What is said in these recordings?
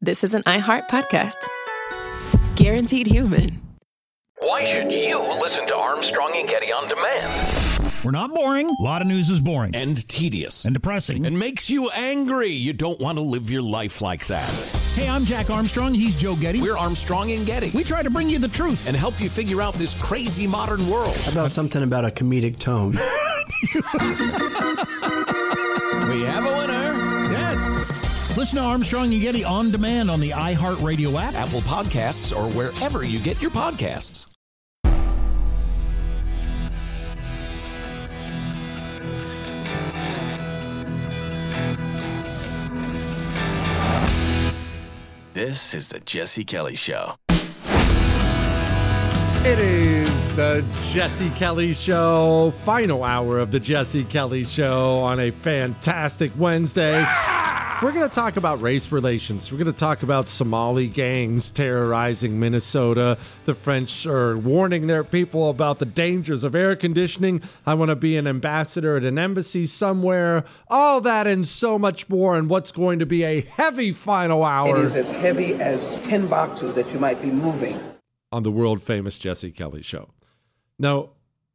this is an iHeart podcast. Guaranteed human. Why should you listen to Armstrong and Getty on demand? We're not boring. A lot of news is boring. And tedious. And depressing. And makes you angry. You don't want to live your life like that. Hey, I'm Jack Armstrong. He's Joe Getty. We're Armstrong and Getty. We try to bring you the truth. And help you figure out this crazy modern world. How about something about a comedic tone? We have a winner. Yes. Listen to Armstrong and Getty on demand on the iHeartRadio app, Apple Podcasts, or wherever you get your podcasts. This is the Jesse Kelly Show. It is the Jesse Kelly Show, final hour of the Jesse Kelly Show on a fantastic Wednesday. We're going to talk about race relations. We're going to talk about Somali gangs terrorizing Minnesota. The French are warning their people about the dangers of air conditioning. I want to be an ambassador at an embassy somewhere. All that and so much more in what's going to be a heavy final hour. It is as heavy as 10 boxes that you might be moving. On the world-famous Jesse Kelly Show. Now,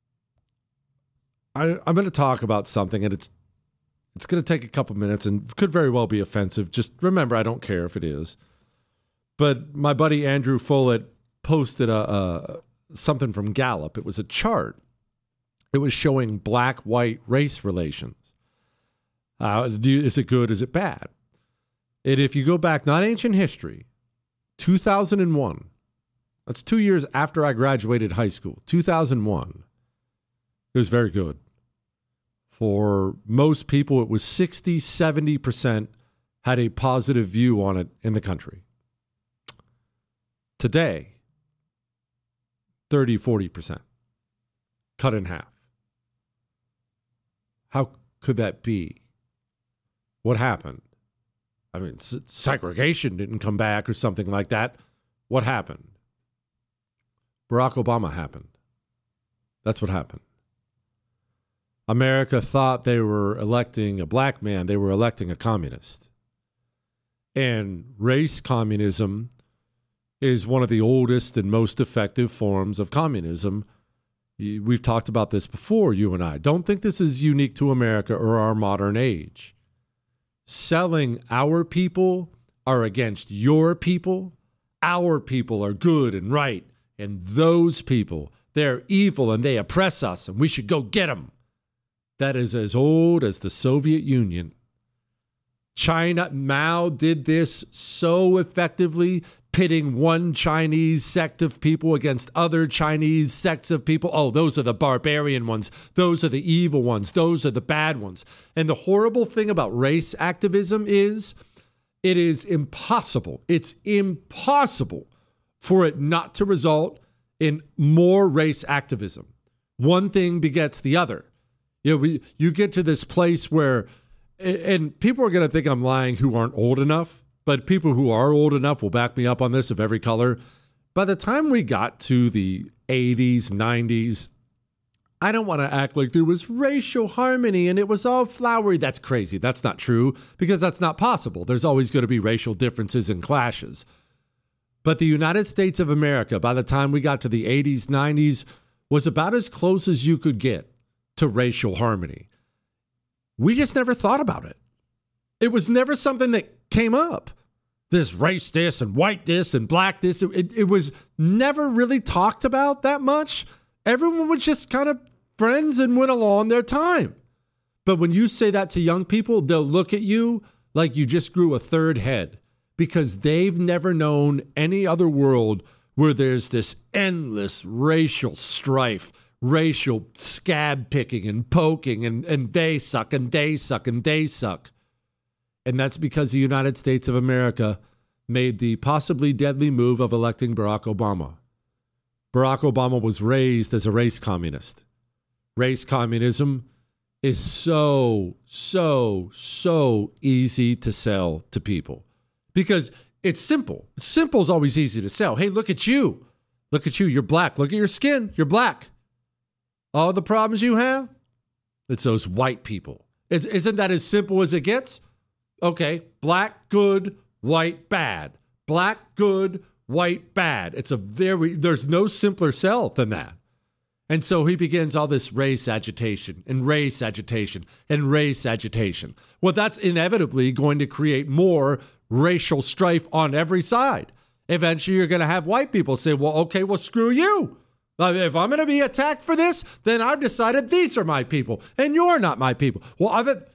I'm going to talk about something, and it's going to take a couple minutes and could very well be offensive. Just remember, I don't care if it is. But my buddy Andrew Follett posted something from Gallup. It was a chart. It was showing black-white race relations. Is it good? Is it bad? And if you go back, not ancient history, 2001, that's 2 years after I graduated high school, 2001, it was very good. For most people, it was 60, 70% had a positive view on it in the country. Today, 30, 40%, cut in half. How could that be? What happened? I mean, segregation didn't come back or something like that. What happened? Barack Obama happened. That's what happened. America thought they were electing a black man. They were electing a communist. And race communism is one of the oldest and most effective forms of communism. We've talked about this before, you and I. Don't think this is unique to America or our modern age. Selling our people are against your people. Our people are good and right. And those people, they're evil and they oppress us and we should go get them. That is as old as the Soviet Union. China, Mao did this so effectively, pitting one Chinese sect of people against other Chinese sects of people. Oh, those are the barbarian ones. Those are the evil ones. Those are the bad ones. And the horrible thing about race activism is it is impossible. It's impossible for it not to result in more race activism. One thing begets the other. You get to this place where, and people are going to think I'm lying who aren't old enough, but people who are old enough will back me up on this of every color. By the time we got to the 80s, 90s, I don't want to act like there was racial harmony and it was all flowery. That's crazy. That's not true because that's not possible. There's always going to be racial differences and clashes. But the United States of America, by the time we got to the 80s, 90s, was about as close as you could get to racial harmony. We just never thought about it. It was never something that came up. This race this and white this and black this. It was never really talked about that much. Everyone was just kind of friends and went along their time. But when you say that to young people, they'll look at you like you just grew a third head because they've never known any other world where there's this endless racial strife, racial scab picking and poking, and they suck and they suck and they suck. And that's because the United States of America made the possibly deadly move of electing Barack Obama. Barack Obama was raised as a race communist. Race communism is so easy to sell to people because it's simple. Simple is always easy to sell. Hey, look at you. Look at you. You're black. Look at your skin. You're black. All the problems you have, it's those white people. Isn't that as simple as it gets? Okay, black, good, white, bad. Black, good, white, bad. There's no simpler sell than that. And so he begins all this race agitation and race agitation and race agitation. Well, that's inevitably going to create more racial strife on every side. Eventually, you're going to have white people say, well, okay, well, screw you. If I'm going to be attacked for this, then I've decided these are my people and you're not my people. Well,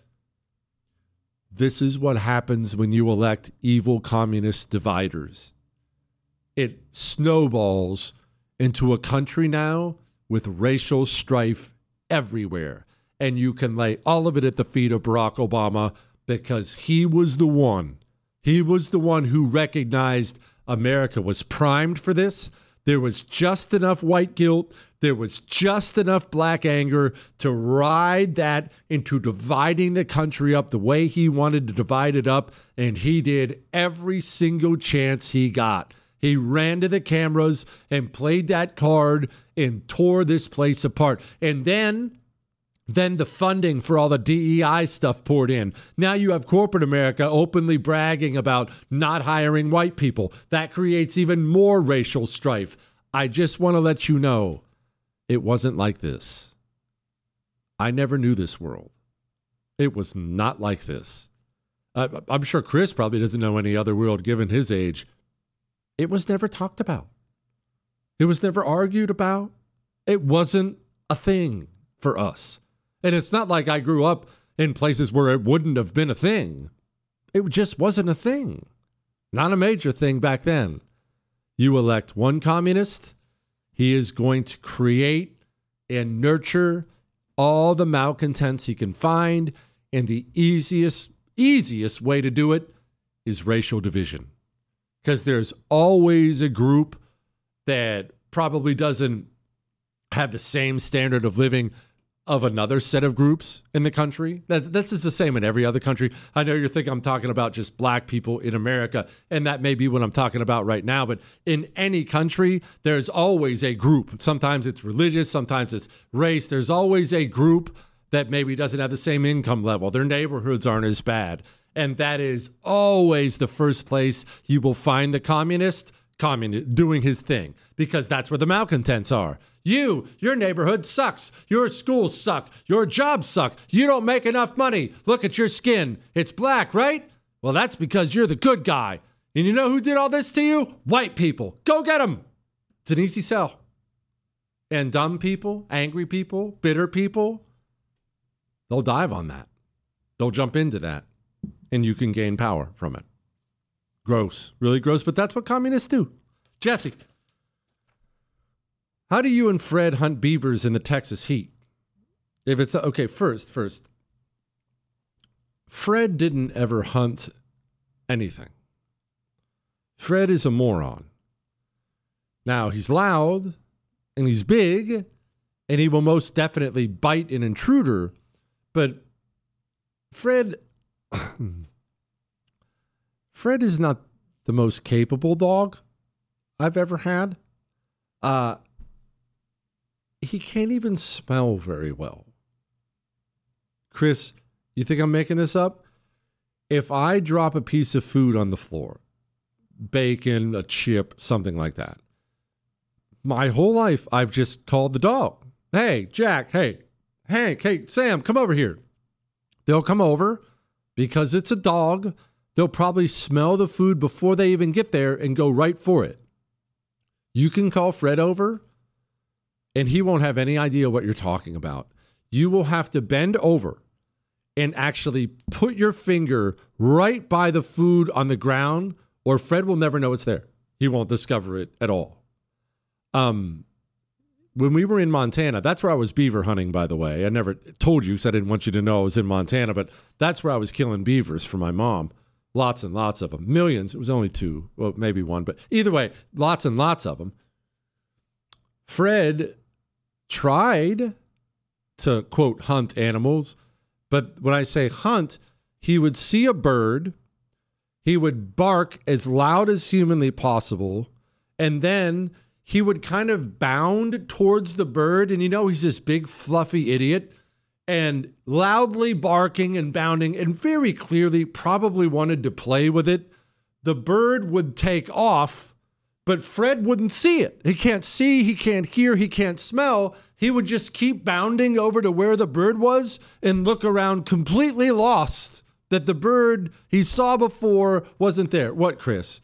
this is what happens when you elect evil communist dividers. It snowballs into a country now with racial strife everywhere. And you can lay all of it at the feet of Barack Obama because he was the one. He was the one who recognized America was primed for this. There was just enough white guilt. There was just enough black anger to ride that into dividing the country up the way he wanted to divide it up. And he did every single chance he got. He ran to the cameras and played that card and tore this place apart. And then the funding for all the DEI stuff poured in. Now you have corporate America openly bragging about not hiring white people. That creates even more racial strife. I just want to let you know, it wasn't like this. I never knew this world. It was not like this. I'm sure Chris probably doesn't know any other world given his age. It was never talked about. It was never argued about. It wasn't a thing for us. And it's not like I grew up in places where it wouldn't have been a thing. It just wasn't a thing. Not a major thing back then. You elect one communist, he is going to create and nurture all the malcontents he can find. And the easiest way to do it is racial division. Because there's always a group that probably doesn't have the same standard of living of another set of groups in the country. That's just the same in every other country. I know you think I'm talking about just black people in America, and that may be what I'm talking about right now, but in any country, there's always a group. Sometimes it's religious, sometimes it's race. There's always a group that maybe doesn't have the same income level. Their neighborhoods aren't as bad. And that is always the first place you will find the communist doing his thing, because that's where the malcontents are. Your neighborhood sucks. Your schools suck. Your jobs suck. You don't make enough money. Look at your skin. It's black, right? Well, that's because you're the good guy. And you know who did all this to you? White people. Go get them. It's an easy sell. And dumb people, angry people, bitter people, they'll dive on that. They'll jump into that. And you can gain power from it. Gross. Really gross. But that's what communists do. Jesse, how do you and Fred hunt beavers in the Texas heat? If it's okay, first, Fred didn't ever hunt anything. Fred is a moron. Now, he's loud and he's big and he will most definitely bite an intruder, but Fred is not the most capable dog I've ever had. He can't even smell very well. Chris, you think I'm making this up? If I drop a piece of food on the floor, bacon, a chip, something like that, my whole life I've just called the dog. Hey, Jack, hey, Hank, hey, Sam, come over here. They'll come over because it's a dog. They'll probably smell the food before they even get there and go right for it. You can call Fred over and he won't have any idea what you're talking about. You will have to bend over and actually put your finger right by the food on the ground, or Fred will never know it's there. He won't discover it at all. When we were in Montana, that's where I was beaver hunting, by the way. I never told you because I didn't want you to know I was in Montana, but that's where I was killing beavers for my mom. Lots and lots of them. Millions. It was only 2. Well, maybe 1. But either way, lots and lots of them. Fred tried to, quote, hunt animals. But when I say hunt, he would see a bird. He would bark as loud as humanly possible. And then he would kind of bound towards the bird. And you know, he's this big, fluffy idiot. And loudly barking and bounding and very clearly probably wanted to play with it, the bird would take off, but Fred wouldn't see it. He can't see, he can't hear, he can't smell. He would just keep bounding over to where the bird was and look around completely lost that the bird he saw before wasn't there. What, Chris?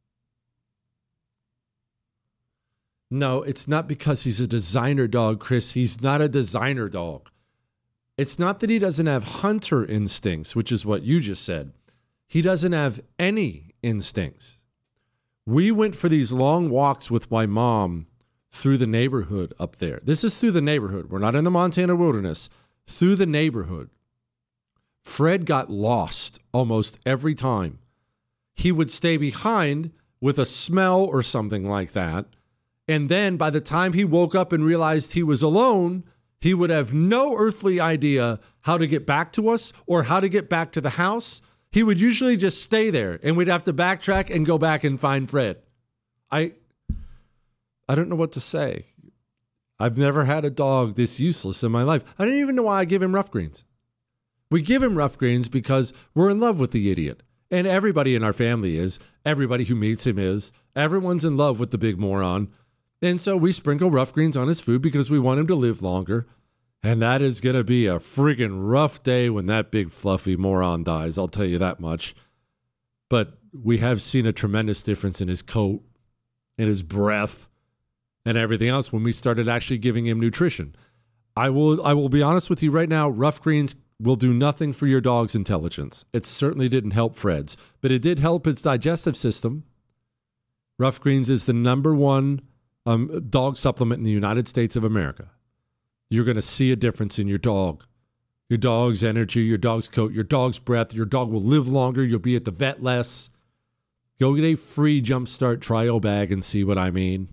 No, it's not because he's a designer dog, Chris. He's not a designer dog. It's not that he doesn't have hunter instincts, which is what you just said. He doesn't have any instincts. We went for these long walks with my mom through the neighborhood up there. This is through the neighborhood. We're not in the Montana wilderness. Through the neighborhood. Fred got lost almost every time. He would stay behind with a smell or something like that. And then by the time he woke up and realized he was alone, he would have no earthly idea how to get back to us or how to get back to the house. He would usually just stay there and we'd have to backtrack and go back and find Fred. I don't know what to say. I've never had a dog this useless in my life. I don't even know why I give him Rough Greens. We give him Rough Greens because we're in love with the idiot. And everybody in our family is. Everybody who meets him is. Everyone's in love with the big moron. And so we sprinkle Rough Greens on his food because we want him to live longer. And that is going to be a friggin' rough day when that big fluffy moron dies. I'll tell you that much. But we have seen a tremendous difference in his coat, in his breath, and everything else when we started actually giving him nutrition. I will be honest with you right now. Rough Greens will do nothing for your dog's intelligence. It certainly didn't help Fred's, but it did help its digestive system. Rough Greens is the number one dog supplement in the United States of America. You're going to see a difference in your dog's energy, your dog's coat, your dog's breath. Your dog will live longer. You'll be at the vet less. Go get a free Jumpstart trial bag and see what I mean.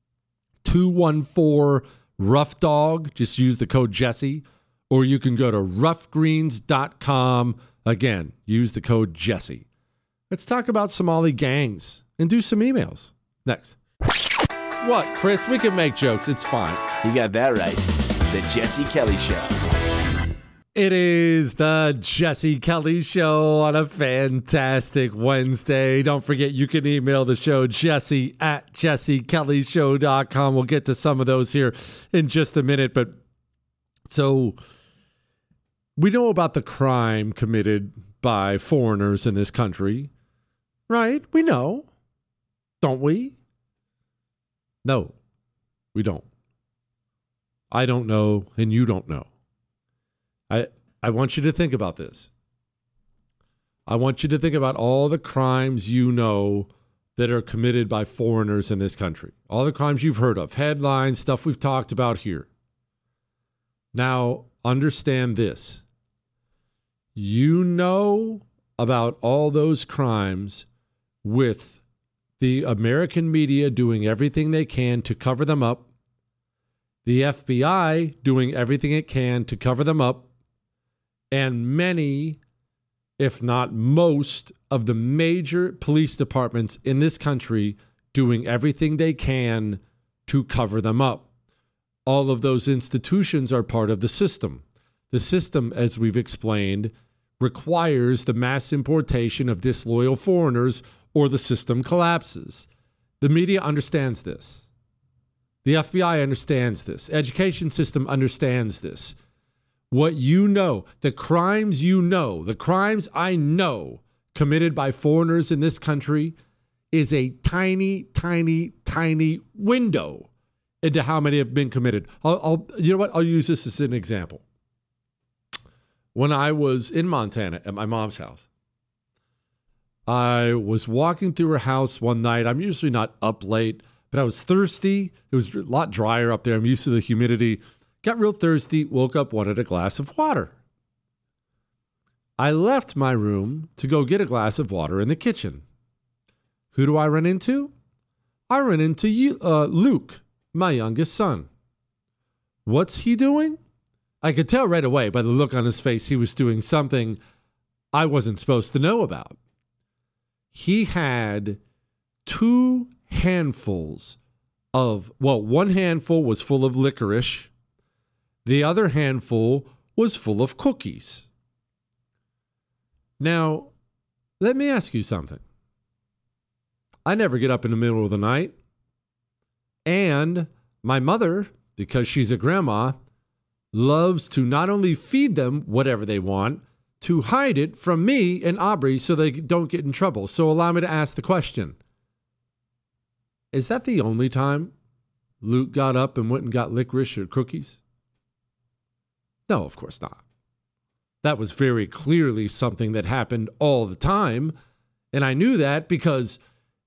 214 Rough Dog. Just use the code Jesse. Or you can go to roughgreens.com. Again, use the code Jesse. Let's talk about Somali gangs and do some emails. Next. What, Chris? We can make jokes. It's fine. You got that right. The Jesse Kelly Show. It is the Jesse Kelly Show on a fantastic Wednesday. Don't forget, you can email the show, jesse@jessekellyshow.com. We'll get to some of those here in just a minute. But so we know about the crime committed by foreigners in this country, right? We know, don't we? No, we don't. I don't know, and you don't know. I want you to think about this. I want you to think about all the crimes you know that are committed by foreigners in this country. All the crimes you've heard of, headlines, stuff we've talked about here. Now, understand this. You know about all those crimes with the American media doing everything they can to cover them up, the FBI doing everything it can to cover them up, and many, if not most, of the major police departments in this country doing everything they can to cover them up. All of those institutions are part of the system. The system, as we've explained, requires the mass importation of disloyal foreigners or the system collapses. The media understands this. The FBI understands this. Education system understands this. What you know, the crimes I know committed by foreigners in this country is a tiny, tiny, tiny window into how many have been committed. You know what? I'll use this as an example. When I was in Montana at my mom's house, I was walking through her house one night. I'm usually not up late, but I was thirsty. It was a lot drier up there. I'm used to the humidity. Got real thirsty, woke up, wanted a glass of water. I left my room to go get a glass of water in the kitchen. Who do I run into? I run into Luke, my youngest son. What's he doing? I could tell right away by the look on his face he was doing something I wasn't supposed to know about. He had 2 handfuls of, one handful was full of licorice. The other handful was full of cookies. Now, let me ask you something. I never get up in the middle of the night. And my mother, because she's a grandma, loves to not only feed them whatever they want, to hide it from me and Aubrey so they don't get in trouble. So allow me to ask the question. Is that the only time Luke got up and went and got licorice or cookies? No, of course not. That was very clearly something that happened all the time. And I knew that because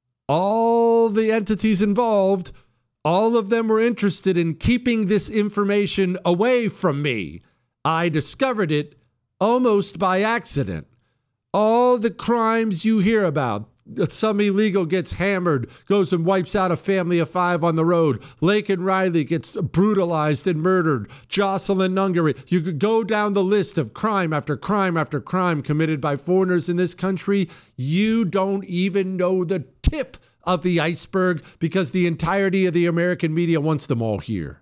all the entities involved, all of them were interested in keeping this information away from me. I discovered it almost by accident. All the crimes you hear about, some illegal gets hammered, goes and wipes out a family of 5 on the road. Laken Riley gets brutalized and murdered. Jocelyn Nungaray. You could go down the list of crime after crime after crime committed by foreigners in this country. You don't even know the tip of the iceberg because the entirety of the American media wants them all here.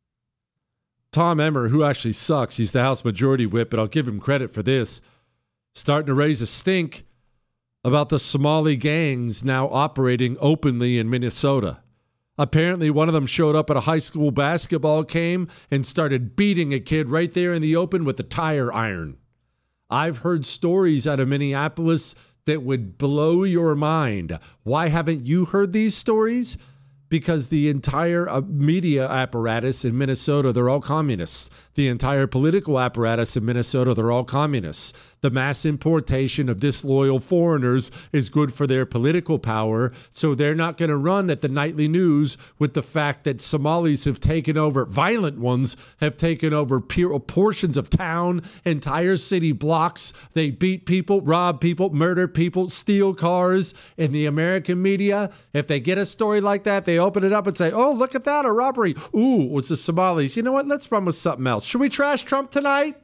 Tom Emmer, who actually sucks, he's the House Majority Whip, but I'll give him credit for this, starting to raise a stink about the Somali gangs now operating openly in Minnesota. Apparently, one of them showed up at a high school basketball game and started beating a kid right there in the open with a tire iron. I've heard stories out of Minneapolis that would blow your mind. Why haven't you heard these stories? Because the entire media apparatus in Minnesota, they're all communists. The entire political apparatus in Minnesota, they're all communists. The mass importation of disloyal foreigners is good for their political power, so they're not going to run at the nightly news with the fact that Somalis have taken over, violent ones have taken over portions of town, entire city blocks. They beat people, rob people, murder people, steal cars. In the American media, if they get a story like that, they open it up and say, oh, look at that, a robbery. Ooh, it was the Somalis. You know what? Let's run with something else. Should we trash Trump tonight?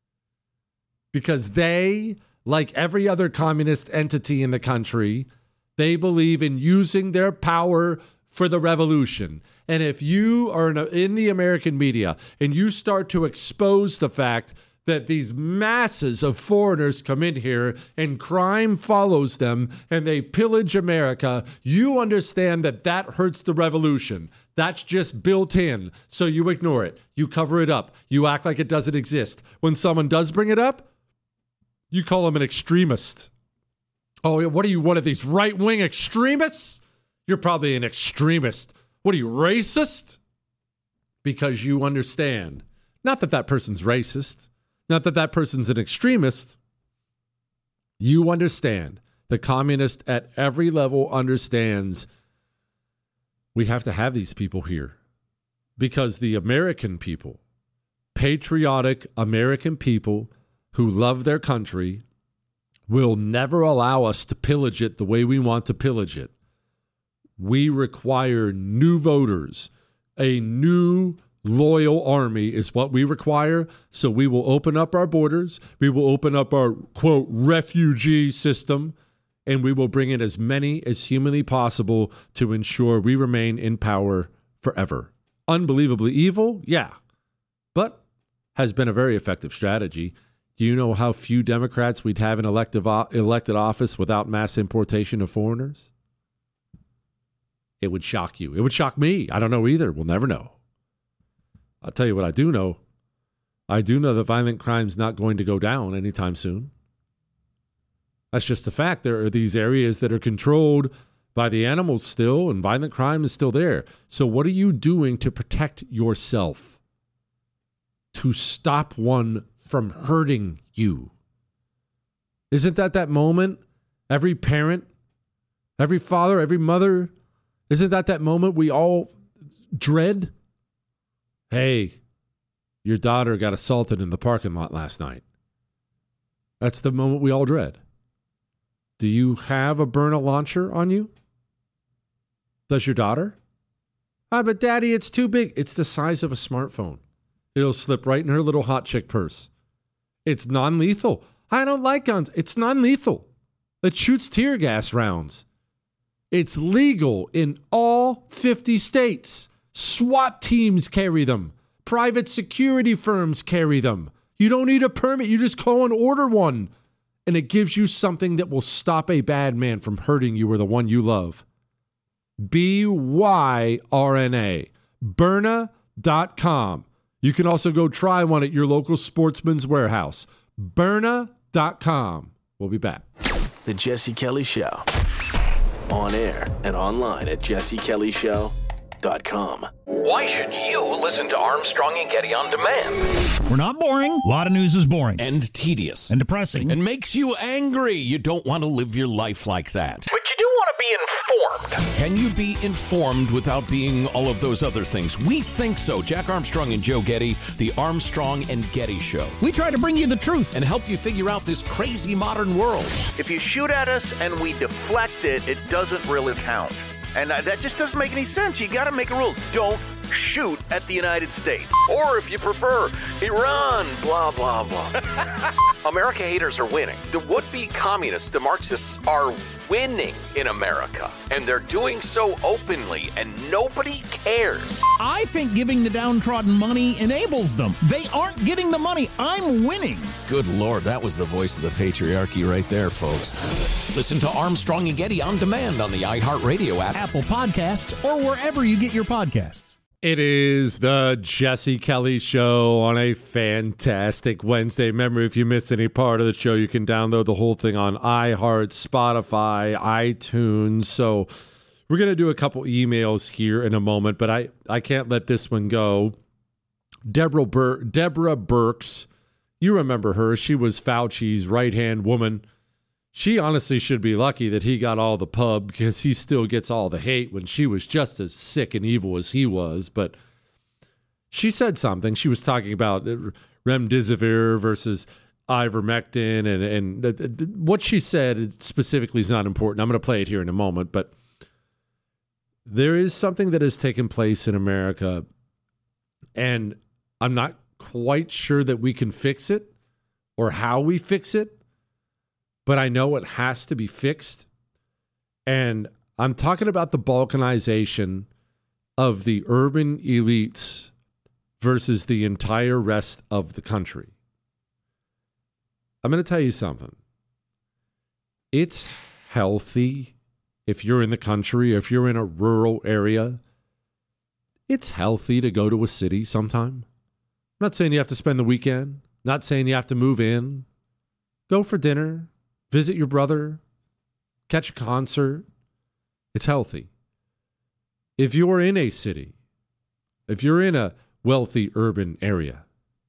Because they, like every other communist entity in the country, they believe in using their power for the revolution. And if you are in the American media and you start to expose the fact that these masses of foreigners come in here and crime follows them and they pillage America, you understand that that hurts the revolution. That's just built in. So you ignore it. You cover it up. You act like it doesn't exist. When someone does bring it up, you call them an extremist. Oh, what are you, one of these right-wing extremists? You're probably an extremist. What are you, racist? Because you understand. Not that that person's racist. Not that that person's an extremist. You understand. The communist at every level understands we have to have these people here. Because the American people, patriotic American people who love their country, will never allow us to pillage it the way we want to pillage it. We require new voters. A new loyal army is what we require. So we will open up our borders. We will open up our, quote, refugee system. And we will bring in as many as humanly possible to ensure we remain in power forever. Unbelievably evil? Yeah. But has been a very effective strategy. Do you know how few Democrats we'd have in elected office without mass importation of foreigners? It would shock you. It would shock me. I don't know either. We'll never know. I'll tell you what I do know. I do know that violent crime's not going to go down anytime soon. That's just a fact. There are these areas that are controlled by the animals still, and violent crime is still there. So what are you doing to protect yourself? To stop one from hurting you? Isn't that moment? Every parent, every father, every mother, isn't that moment we all dread? Hey, your daughter got assaulted in the parking lot last night. That's the moment we all dread. Do you have a Byrna launcher on you? Does your daughter? But Daddy, it's too big. It's the size of a smartphone. It'll slip right in her little hot chick purse. It's non-lethal. I don't like guns. It's non-lethal. It shoots tear gas rounds. It's legal in all 50 states. SWAT teams carry them. Private security firms carry them. You don't need a permit. You just call and order one. And it gives you something that will stop a bad man from hurting you or the one you love. BYRNA. Byrna.com. You can also go try one at your local Sportsman's Warehouse. Byrna.com. We'll be back. The Jesse Kelly Show. On air and online at jessekellyshow.com. Why should you listen to Armstrong and Getty on demand? We're not boring. A lot of news is boring And tedious. and depressing. And makes you angry. You don't want to live your life like that. But you do want to be informed. Can you be informed without being all of those other things? We think so. Jack Armstrong and Joe Getty, the Armstrong and Getty Show. We try to bring you the truth. And help you figure out this crazy modern world. If you shoot at us and we deflect it, it doesn't really count. And that just doesn't make any sense. You got to make a rule. Don't shoot at the United States. Or if you prefer, Iran, blah, blah, blah. America haters are winning. The would-be communists, the Marxists, are winning in America. And they're doing so openly, and nobody cares. I think giving the downtrodden money enables them. They aren't getting the money. I'm winning. Good Lord, that was the voice of the patriarchy right there, folks. Listen to Armstrong and Getty on demand on the iHeartRadio app, Apple Podcasts, or wherever you get your podcasts. It is the Jesse Kelly Show on a fantastic Wednesday. Remember, if you miss any part of the show, you can download the whole thing on iHeart, Spotify, iTunes. So we're going to do a couple emails here in a moment, but I can't let this one go. Deborah Birx, you remember her. She was Fauci's right-hand woman. She honestly should be lucky that he got all the pub because he still gets all the hate when she was just as sick and evil as he was. But she said something. She was talking about remdesivir versus ivermectin. And what she said specifically is not important. I'm going to play it here in a moment. But there is something that has taken place in America, and I'm not quite sure that we can fix it or how we fix it. But I know it has to be fixed. And I'm talking about the balkanization of the urban elites versus the entire rest of the country. I'm going to tell you something. It's healthy if you're in the country, if you're in a rural area. It's healthy to go to a city sometime. I'm not saying you have to spend the weekend. Not saying you have to move in. Go for dinner. Visit your brother, catch a concert. It's healthy. If you're in a city, if you're in a wealthy urban area,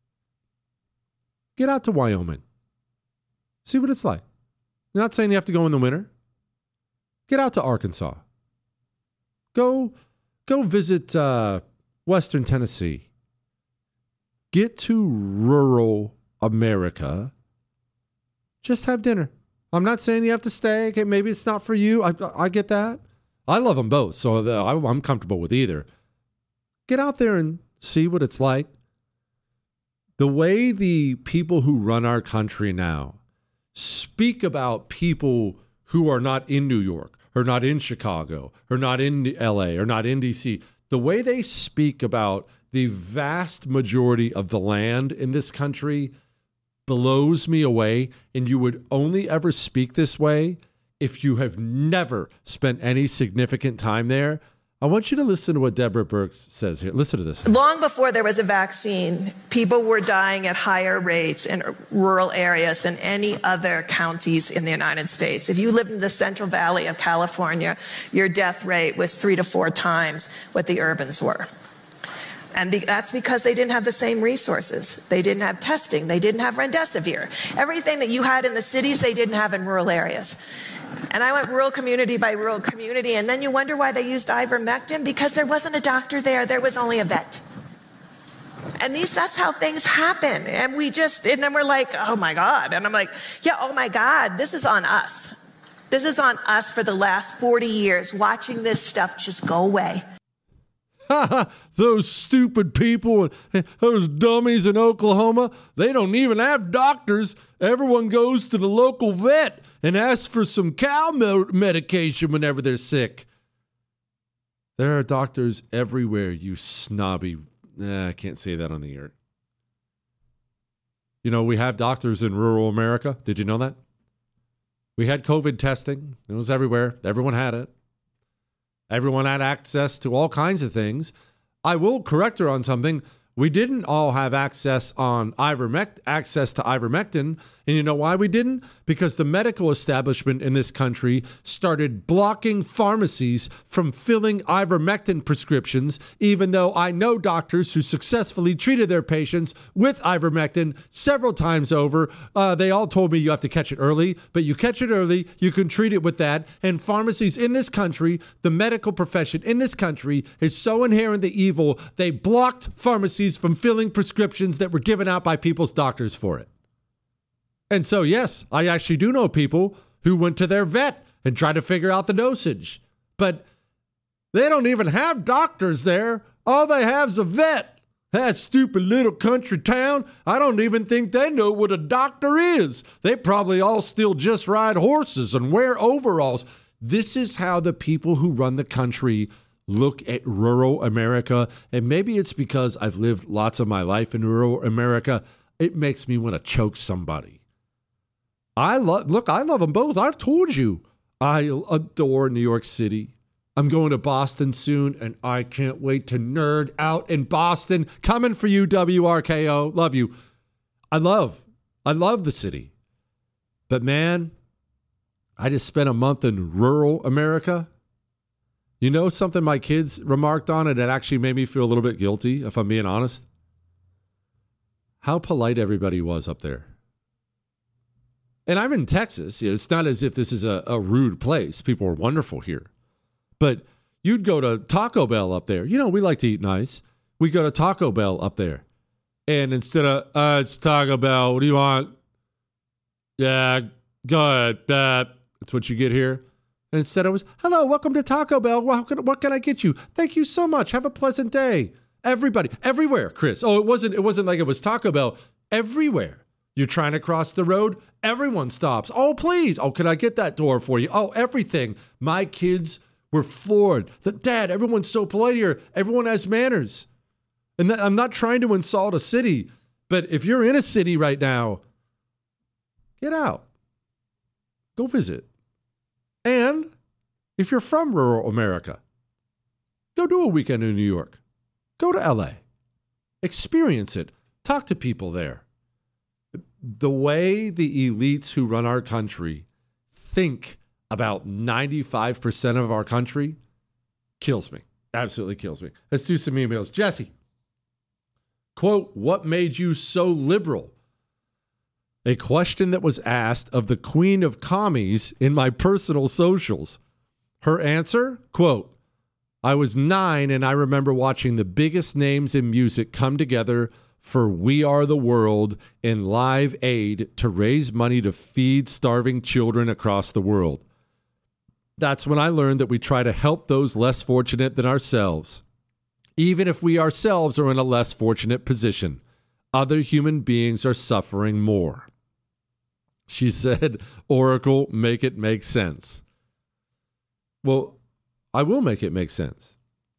get out to Wyoming. See what it's like. I'm not saying you have to go in the winter. Get out to Arkansas. Go visit Western Tennessee. Get to rural America. Just have dinner. I'm not saying you have to stay. Okay, maybe it's not for you. I get that. I love them both, so I'm comfortable with either. Get out there and see what it's like. The way the people who run our country now speak about people who are not in New York, or not in Chicago, or not in LA, or not in DC, the way they speak about the vast majority of the land in this country blows me away. And you would only ever speak this way if you have never spent any significant time there. I want you to listen to what Deborah Birx says here. Listen to this. Long before there was a vaccine, people were dying at higher rates in rural areas than any other counties in the United States. If you lived in the Central Valley of California, your death rate was 3 to 4 times what the urbans were. And that's because they didn't have the same resources. They didn't have testing. They didn't have remdesivir. Everything that you had in the cities, they didn't have in rural areas. And I went rural community by rural community, and then you wonder why they used ivermectin, because there wasn't a doctor there. There was only a vet. And that's how things happen. And then we're like, oh my God. And I'm like, yeah, oh my God, this is on us. This is on us for the last 40 years, watching this stuff just go away. Those stupid people, those dummies in Oklahoma, they don't even have doctors. Everyone goes to the local vet and asks for some cow medication whenever they're sick. There are doctors everywhere, you snobby. I can't say that on the air. You know, we have doctors in rural America. Did you know that? We had COVID testing. It was everywhere. Everyone had it. Everyone had access to all kinds of things. I will correct her on something. We didn't all have access to ivermectin. And you know why we didn't? Because the medical establishment in this country started blocking pharmacies from filling ivermectin prescriptions, even though I know doctors who successfully treated their patients with ivermectin several times over. They all told me you have to catch it early, but you catch it early, you can treat it with that. And pharmacies in this country, the medical profession in this country is so inherently evil, they blocked pharmacies from filling prescriptions that were given out by people's doctors for it. And so, yes, I actually do know people who went to their vet and tried to figure out the dosage. But they don't even have doctors there. All they have is a vet. That stupid little country town, I don't even think they know what a doctor is. They probably all still just ride horses and wear overalls. This is how the people who run the country look at rural America. And maybe it's because I've lived lots of my life in rural America. It makes me want to choke somebody. I love them both. I've told you, I adore New York City. I'm going to Boston soon, and I can't wait to nerd out in Boston. Coming for you, WRKO. Love you. I love the city. But man, I just spent a month in rural America. You know something my kids remarked on it that actually made me feel a little bit guilty, if I'm being honest? How polite everybody was up there. And I'm in Texas. It's not as if this is a rude place. People are wonderful here. But you'd go to Taco Bell up there. You know, we like to eat nice. We go to Taco Bell up there. And instead of, it's Taco Bell, what do you want? Yeah, go ahead. That's what you get here. And instead it was, hello, welcome to Taco Bell. What can I get you? Thank you so much. Have a pleasant day. Everybody, everywhere, Chris. Oh, it wasn't like it was Taco Bell. Everywhere. You're trying to cross the road, everyone stops. Oh, please. Oh, can I get that door for you? Oh, everything. My kids were floored. Dad, everyone's so polite here. Everyone has manners. And I'm not trying to insult a city, but if you're in a city right now, get out. Go visit. And if you're from rural America, go do a weekend in New York. Go to LA. Experience it. Talk to people there. The way the elites who run our country think about 95% of our country kills me. Absolutely kills me. Let's do some emails. Jesse, quote, what made you so liberal? A question that was asked of the queen of commies in my personal socials. Her answer, quote, I was 9 and I remember watching the biggest names in music come together for We Are the World in Live Aid to raise money to feed starving children across the world. That's when I learned that we try to help those less fortunate than ourselves. Even if we ourselves are in a less fortunate position, other human beings are suffering more. She said, Oracle, make it make sense. Well, I will make it make sense.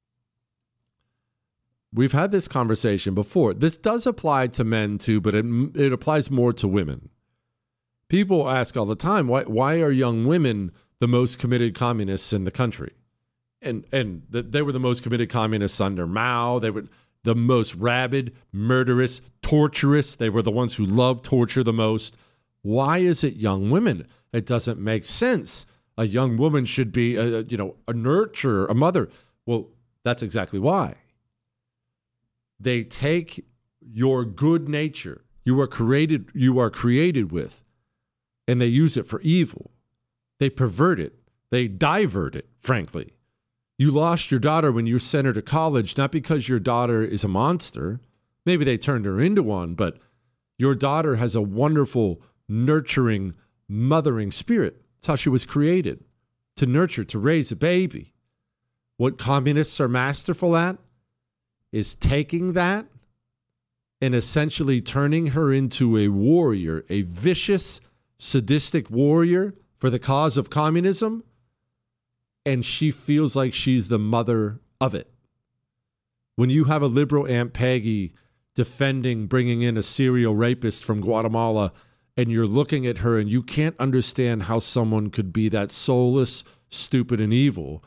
We've had this conversation before. This does apply to men too, but it applies more to women. People ask all the time, why are young women the most committed communists in the country? And they were the most committed communists under Mao. They were the most rabid, murderous, torturous. They were the ones who loved torture the most. Why is it young women? It doesn't make sense. A young woman should be a nurturer, a mother. Well, that's exactly why. They take your good nature you are created with, and they use it for evil. They pervert it. They divert it, frankly. You lost your daughter when you sent her to college, not because your daughter is a monster. Maybe they turned her into one, but your daughter has a wonderful, nurturing, mothering spirit. That's how she was created, to nurture, to raise a baby. What communists are masterful at is taking that and essentially turning her into a warrior, a vicious, sadistic warrior for the cause of communism, and she feels like she's the mother of it. When you have a liberal Aunt Peggy defending bringing in a serial rapist from Guatemala, and you're looking at her and you can't understand how someone could be that soulless, stupid, and evil,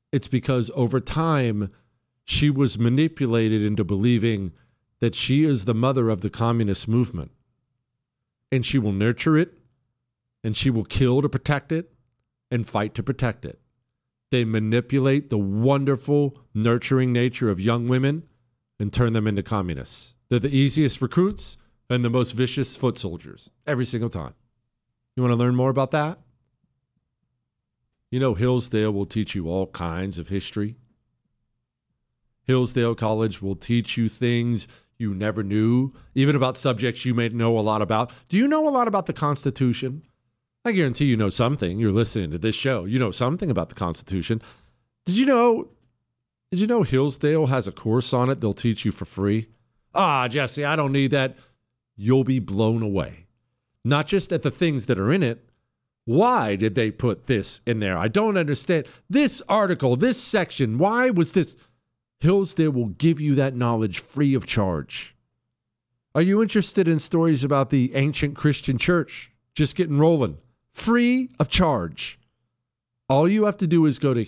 It's because over time, she was manipulated into believing that she is the mother of the communist movement. And she will nurture it, and she will kill to protect it, and fight to protect it. They manipulate the wonderful, nurturing nature of young women and turn them into communists. They're the easiest recruits and the most vicious foot soldiers every single time. You want to learn more about that? You know, Hillsdale will teach you all kinds of history. Hillsdale College will teach you things you never knew, even about subjects you may know a lot about. Do you know a lot about the Constitution? I guarantee you know something. You're listening to this show. You know something about the Constitution. Did you know Hillsdale has a course on it they'll teach you for free? Jesse, I don't need that. You'll be blown away. Not just at the things that are in it. Why did they put this in there? I don't understand. This article, this section, why was this? Hillsdale will give you that knowledge free of charge. Are you interested in stories about the ancient Christian church? Just getting rolling. Free of charge. All you have to do is go to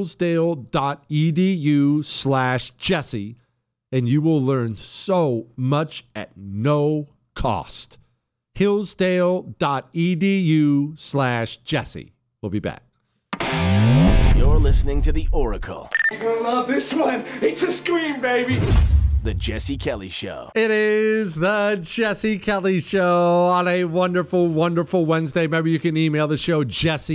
hillsdale.edu/Jesse, and you will learn so much at no cost. hillsdale.edu/Jesse. We'll be back. You're listening to The Oracle. You're gonna love this one. It's a scream, baby. The Jesse Kelly Show. It is the Jesse Kelly Show on a wonderful, wonderful Wednesday. Maybe you can email the show,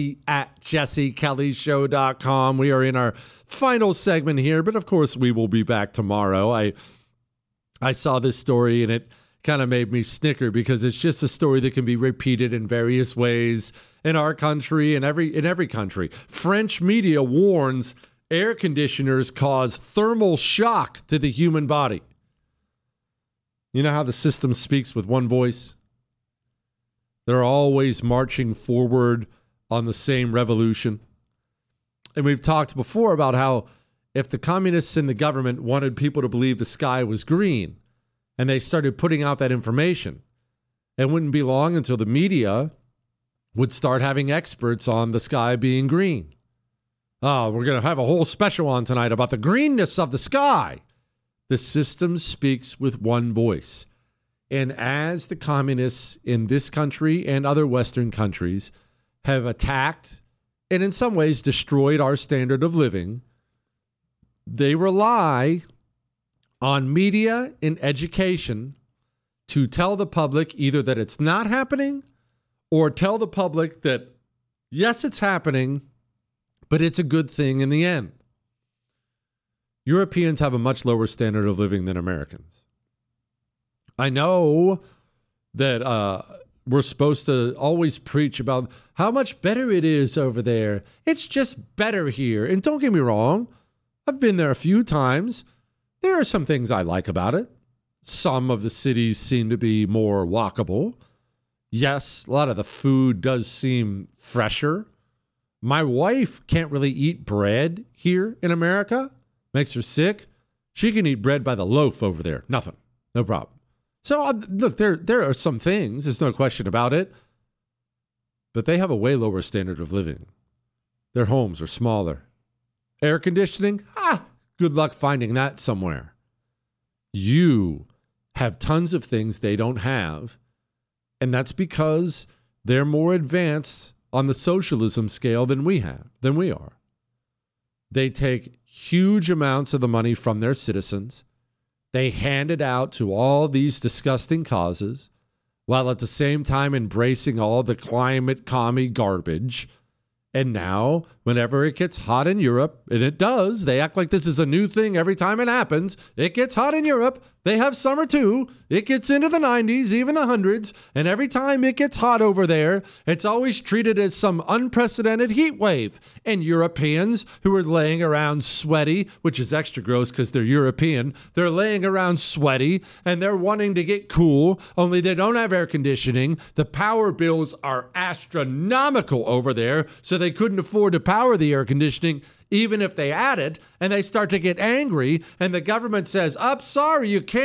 jesse@jessekellyshow.com. We are in our final segment here, but of course we will be back tomorrow. I saw this story and it kind of made me snicker because it's just a story that can be repeated in various ways in our country and in every country. French media warns air conditioners cause thermal shock to the human body. You know how the system speaks with one voice? They're always marching forward on the same revolution. And we've talked before about how if the communists in the government wanted people to believe the sky was green, and they started putting out that information, it wouldn't be long until the media would start having experts on the sky being green. We're going to have a whole special on tonight about the greenness of the sky. The system speaks with one voice. And as the communists in this country and other Western countries have attacked and in some ways destroyed our standard of living, they rely on media and education to tell the public either that it's not happening or tell the public that, yes, it's happening, but it's a good thing in the end. Europeans have a much lower standard of living than Americans. I know that we're supposed to always preach about how much better it is over there. It's just better here. And don't get me wrong, I've been there a few times. There are some things I like about it. Some of the cities seem to be more walkable. Yes, a lot of the food does seem fresher. My wife can't really eat bread here in America. Makes her sick. She can eat bread by the loaf over there. Nothing. No problem. So, look, there are some things. There's no question about it. But they have a way lower standard of living. Their homes are smaller. Air conditioning? Good luck finding that somewhere. You have tons of things they don't have. And that's because they're more advanced on the socialism scale than we are. They take huge amounts of the money from their citizens. They hand it out to all these disgusting causes, while at the same time embracing all the climate commie garbage. And now, whenever it gets hot in Europe, and it does, they act like this is a new thing every time it happens. It gets hot in Europe. They have summer too. It gets into the 90s, even the hundreds. And every time it gets hot over there, it's always treated as some unprecedented heat wave. And Europeans who are laying around sweaty, which is extra gross because they're European, they're laying around sweaty and they're wanting to get cool, only they don't have air conditioning. The power bills are astronomical over there, so they couldn't afford to power the air conditioning even if they had it, and they start to get angry, and the government says, sorry, you can't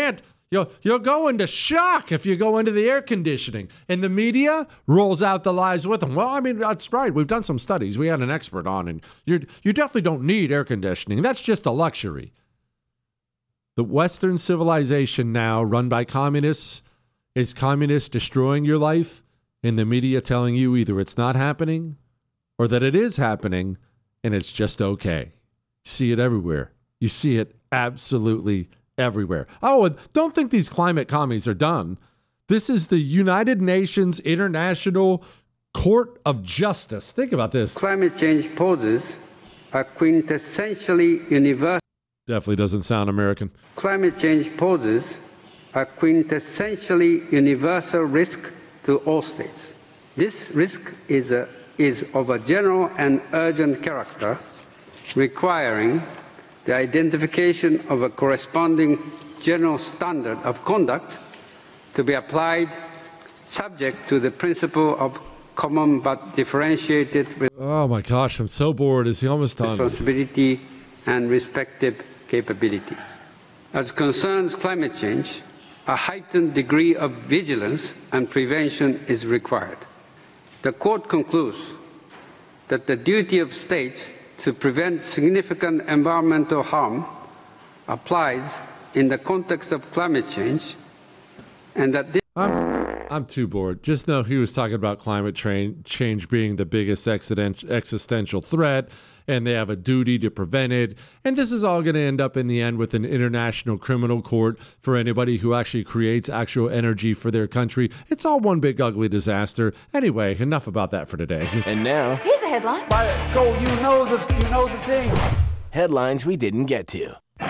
You'll go into shock if you go into the air conditioning. And the media rolls out the lies with them. Well, I mean, that's right. We've done some studies. We had an expert on, and you definitely don't need air conditioning. That's just a luxury. The Western civilization now, run by communists, is communists destroying your life, and the media telling you either it's not happening or that it is happening, and it's just okay. See it everywhere. You see it absolutely everywhere. Oh, and don't think these climate commies are done. This is the United Nations International Court of Justice. Think about this. Climate change poses a quintessentially universal. Definitely doesn't sound American. Climate change poses a quintessentially universal risk to all states. This risk is of a general and urgent character, requiring the identification of a corresponding general standard of conduct to be applied subject to the principle of common but differentiated. Oh my gosh, I'm so bored. Is he almost done? Responsibility and respective capabilities. As concerns climate change, a heightened degree of vigilance and prevention is required. The court concludes that the duty of states to prevent significant environmental harm applies in the context of climate change, and that this... I'm too bored. Just know he was talking about climate change being the biggest existential threat, and they have a duty to prevent it. And this is all going to end up in the end with an international criminal court for anybody who actually creates actual energy for their country. It's all one big ugly disaster. Anyway, enough about that for today. And now, here's a headline. Go, you know the thing. Headlines we didn't get to.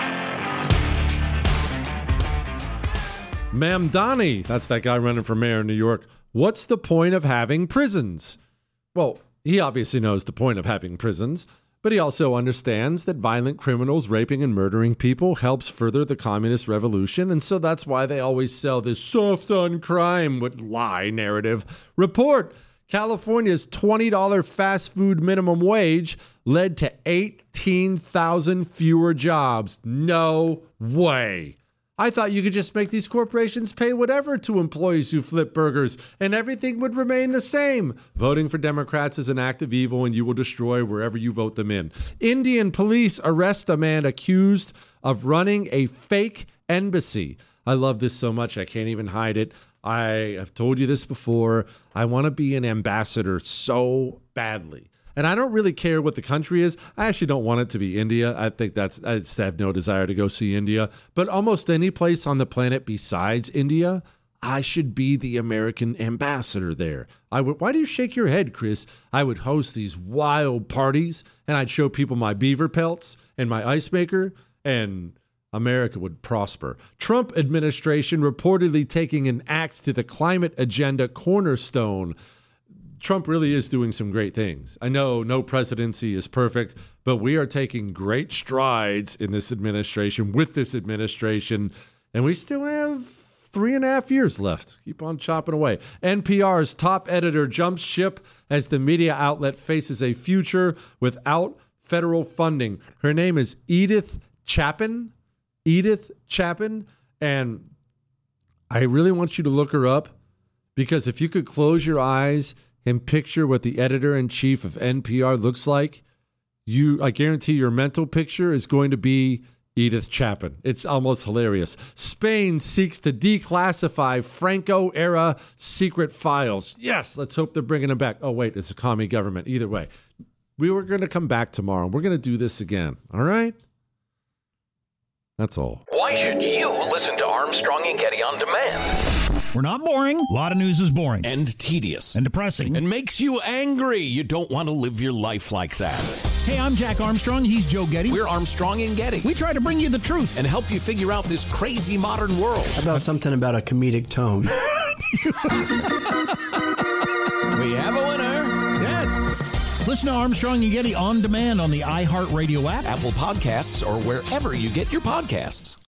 Mamdani, that's that guy running for mayor in New York. What's the point of having prisons? Well, he obviously knows the point of having prisons, but he also understands that violent criminals raping and murdering people helps further the communist revolution, and so that's why they always sell this soft on crime with lie narrative. Report: California's $20 fast food minimum wage led to 18,000 fewer jobs. No way. I thought you could just make these corporations pay whatever to employees who flip burgers and everything would remain the same. Voting for Democrats is an act of evil and you will destroy wherever you vote them in. Indian police arrest a man accused of running a fake embassy. I love this so much I can't even hide it. I have told you this before. I want to be an ambassador so badly. And I don't really care what the country is. I actually don't want it to be India. I just have no desire to go see India. But almost any place on the planet besides India, I should be the American ambassador there. Why do you shake your head, Chris? I would host these wild parties, and I'd show people my beaver pelts and my ice maker, and America would prosper. Trump administration reportedly taking an axe to the climate agenda cornerstone. Trump really is doing some great things. I know no presidency is perfect, but we are taking great strides in this administration, with this administration, and we still have 3.5 years left. Keep on chopping away. NPR's top editor jumps ship as the media outlet faces a future without federal funding. Her name is Edith Chapin. Edith Chapin, and I really want you to look her up, because if you could close your eyes and picture what the editor-in-chief of NPR looks like, I guarantee your mental picture is going to be Edith Chapin. It's almost hilarious. Spain seeks to declassify Franco-era secret files. Yes, let's hope they're bringing them back. Oh, wait, it's a commie government. Either way, we were going to come back tomorrow. We're going to do this again, all right? That's all. Why should you listen to Armstrong and Getty on demand? We're not boring. A lot of news is boring. And tedious. And depressing. And makes you angry. You don't want to live your life like that. Hey, I'm Jack Armstrong. He's Joe Getty. We're Armstrong and Getty. We try to bring you the truth. And help you figure out this crazy modern world. How about something about a comedic tone? We have a winner. Yes. Listen to Armstrong and Getty on demand on the iHeartRadio app, Apple Podcasts, or wherever you get your podcasts.